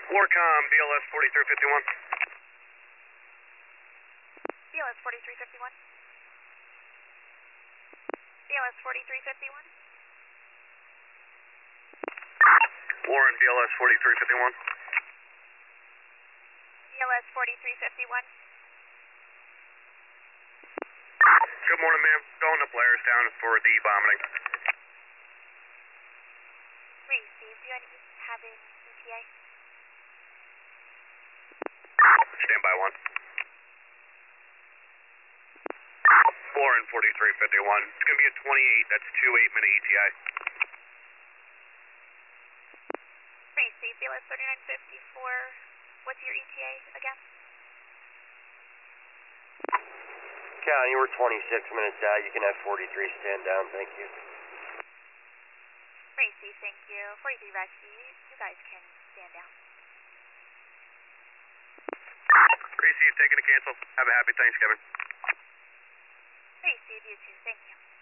Warcom, BLS 4351. BLS 4351. BLS 4351. Warren, BLS 4351. BLS 4351. Good morning, ma'am. Going to Blairstown for the vomiting. Receive. Do you have an ETA? Stand by one. Warren 4351. It's going to be a 28. That's 2 8-minute ETI. Receive. BLS 3954. What's your ETA again? County, we're 26 minutes out. You can have 43 stand down. Thank you. Receive. Thank you. 43 rescue. You guys can stand down. Receive, taking a cancel. Have a happy Thanksgiving. Receive. You too. Thank you.